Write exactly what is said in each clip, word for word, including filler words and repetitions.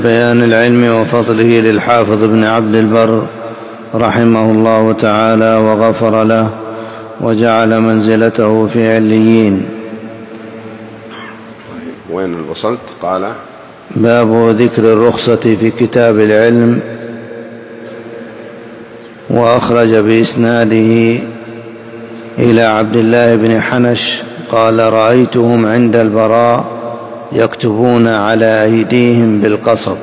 بيان العلم وفضله للحافظ ابن عبد البر رحمه الله تعالى وغفر له وجعل منزلته في عليين. طيب وين وصلت؟ قال باب ذكر الرخصة في كتاب العلم. وأخرج بإسناده إلى عبد الله بن حنش قال رأيتهم عند البراء يكتبون على أيديهم بالقصب.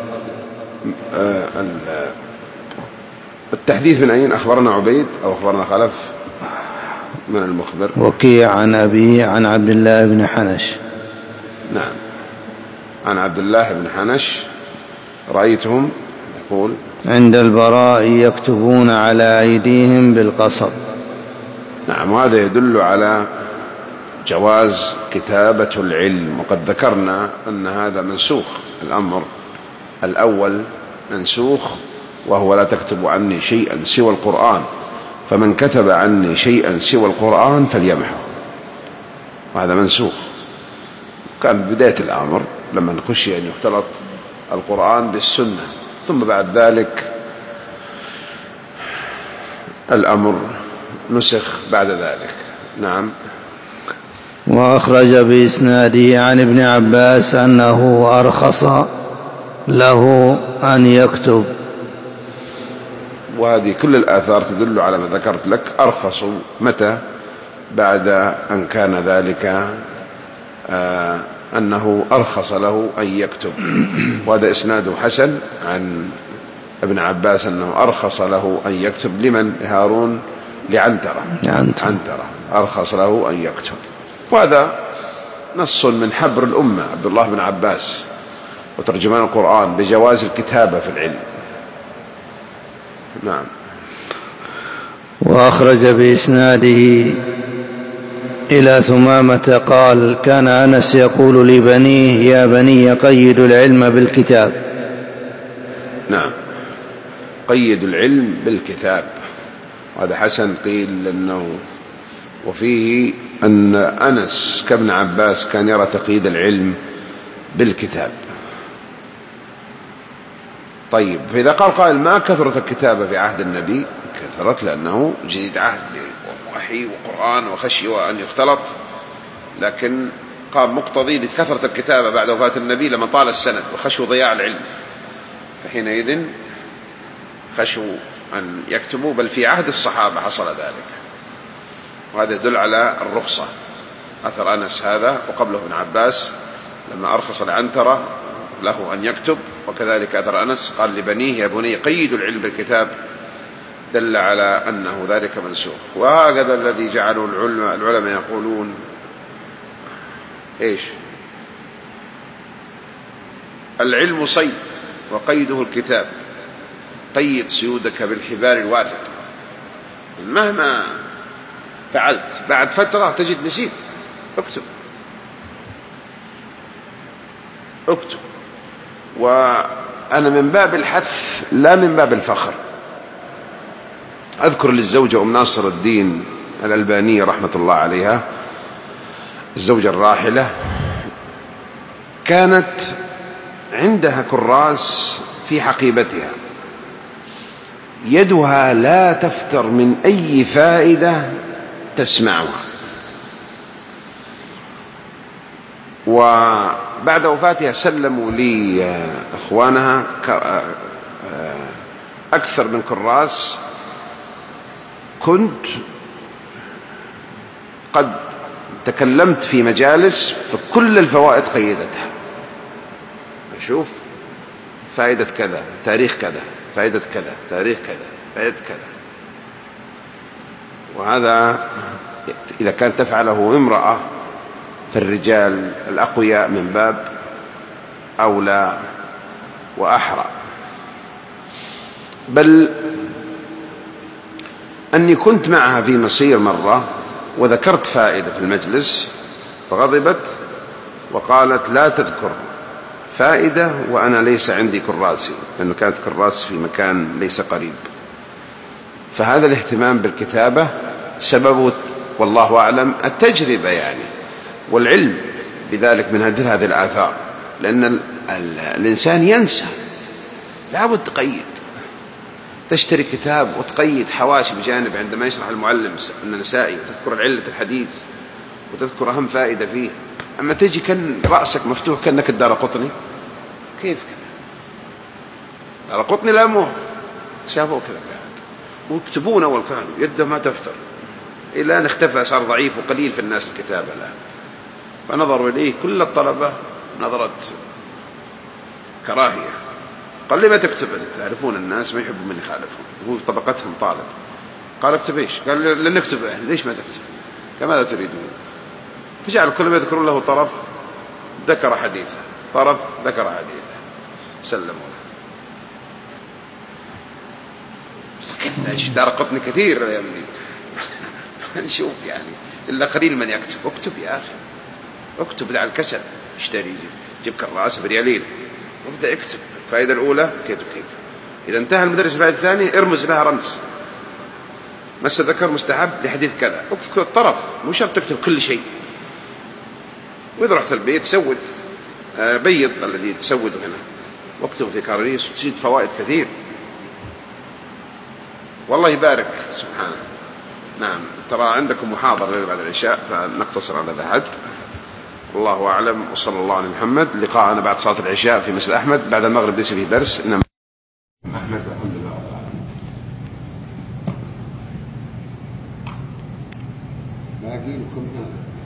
التحديث من أين؟ أخبرنا عبيد أو أخبرنا خلف من المخبر؟ وكيع عن أبيه عن عبد الله بن حنش. نعم، عن عبد الله بن حنش رأيتهم يقول عند البراء يكتبون على أيديهم بالقصب. نعم، وهذا يدل على جواز كتابة العلم. وقد ذكرنا أن هذا منسوخ، الأمر الأول منسوخ، وهو لا تكتب عني شيئا سوى القرآن، فمن كتب عني شيئا سوى القرآن فليمحه. وهذا منسوخ، كان بداية الأمر لما خشي أن يختلط القرآن بالسنة، ثم بعد ذلك الأمر نسخ بعد ذلك. نعم. وأخرج بإسناده عن ابن عباس أنه أرخص له أن يكتب. وهذه كل الآثار تدل على ما ذكرت لك. أرخصوا متى؟ بعد أن كان ذلك آه أنه أرخص له أن يكتب. وهذا إسناده حسن عن ابن عباس أنه أرخص له أن يكتب. لمن؟ هارون لعنترة. عنترة أرخص له أن يكتب. وهذا نص من حبر الأمة عبد الله بن عباس وترجمان القرآن بجواز الكتابة في العلم. نعم. وأخرج بإسناده إلى ثمامة قال كان أنس يقول لبنيه يا بني قيدوا العلم بالكتاب. نعم، قيدوا العلم بالكتاب. وهذا حسن قيل لأنه وفيه أن أنس كابن عباس كان يرى تقييد العلم بالكتاب. طيب، فإذا قال قائل ما كثرت الكتابة في عهد النبي؟ كثرت لأنه جديد عهد وحي وقرآن وخشي وأن يختلط، لكن قام مقتضي لكثرة الكتابة بعد وفاة النبي لما طال السند وخشوا ضياع العلم، فحينئذ خشوا أن يكتبوا. بل في عهد الصحابة حصل ذلك، وهذا يدل على الرخصة. أثر أنس هذا، وقبله ابن عباس لما أرخص العنترة له أن يكتب، وكذلك أثر أنس قال لبنيه يا بني قيدوا العلم بالكتاب، دل على أنه ذلك منسوخ. وهكذا الذي جعله العلماء العلماء يقولون إيش؟ العلم صيد وقيده الكتاب، قيد سيودك بالحبال الواثق. مهما فعلت بعد فترة تجد نسيت، اكتب اكتب. وأنا من باب الحث لا من باب الفخر. أذكر للزوجة أم ناصر الدين الألبانية رحمة الله عليها، الزوجة الراحلة، كانت عندها كراس في حقيبتها، يدها لا تفتر من أي فائدة تسمعها. وبعد وفاتها سلموا لي أخوانها أكثر من كراس كنت قد تكلمت في مجالس فكل الفوائد قيدتها. أشوف فائدة كذا، تاريخ كذا، فائدة كذا، تاريخ كذا، فائدة كذا. وهذا إذا كانت تفعله امرأة فالرجال الأقوياء من باب أولى وأحرى. بل أني كنت معها في مصير مرة وذكرت فائدة في المجلس فغضبت وقالت لا تذكر فائدة وأنا ليس عندي كراسي، لأنه كانت كراس في مكان ليس قريب. فهذا الاهتمام بالكتابة سببه والله أعلم التجربة يعني، والعلم بذلك من هذه الآثار، لأن الإنسان ينسى لابد تقيد، تشتري كتاب وتقيد حواشي بجانب عندما يشرح المعلم النسائي، وتذكر العلة الحديث وتذكر أهم فائدة فيه. أما تجي كان رأسك مفتوح كأنك الدارقطني، كيف كان دارقطني؟ لا مو شافوه كذا قاعد، ويكتبون أول كانوا يده ما تفتر، إلى أن اختفى، صار ضعيف وقليل في الناس الكتابة الآن. فنظروا إليه كل الطلبة نظرة كراهية، قال لي ما تكتب أنت، تعرفون الناس ما يحبوا من يخالفهم، هو طبقتهم طالب. قال اكتب إيش؟ قال لن نكتب إحنا. ليش ما تكتب؟ قال ماذا تريدون؟ فجعل كل ما يذكرون له طرف ذكر حديثه، طرف ذكر حديثه، سلموا له. ايش دارقطني كثير يا ابني. نشوف يعني إلا قليل من يكتب. اكتب يا أخي، اكتب على الكسل، اشتري جيب كراسة بريالين وابدأ اكتب. الفائدة الأولى كيف كيف، إذا انتهى المدرس الفائدة الثانية ارمز لها رمز، مس ذكر مستحب لحديث كذا، اكتب الطرف، مو شرط تكتب كل شيء. وإذا رحت البيت سود، بيض الذي تسوده هنا واكتب في كراريس وتجد فوائد كثير، والله يبارك سبحانه. نعم، ترى عندكم محاضرة بعد العشاء فنقتصر على ذا حد. الله أعلم، وصلى الله على محمد. لقاءنا بعد صلاة العشاء في مسجد أحمد، بعد المغرب ليس فيه درس. إنما أحمد الحمد لله رب العالمين. باقي لكم هذا.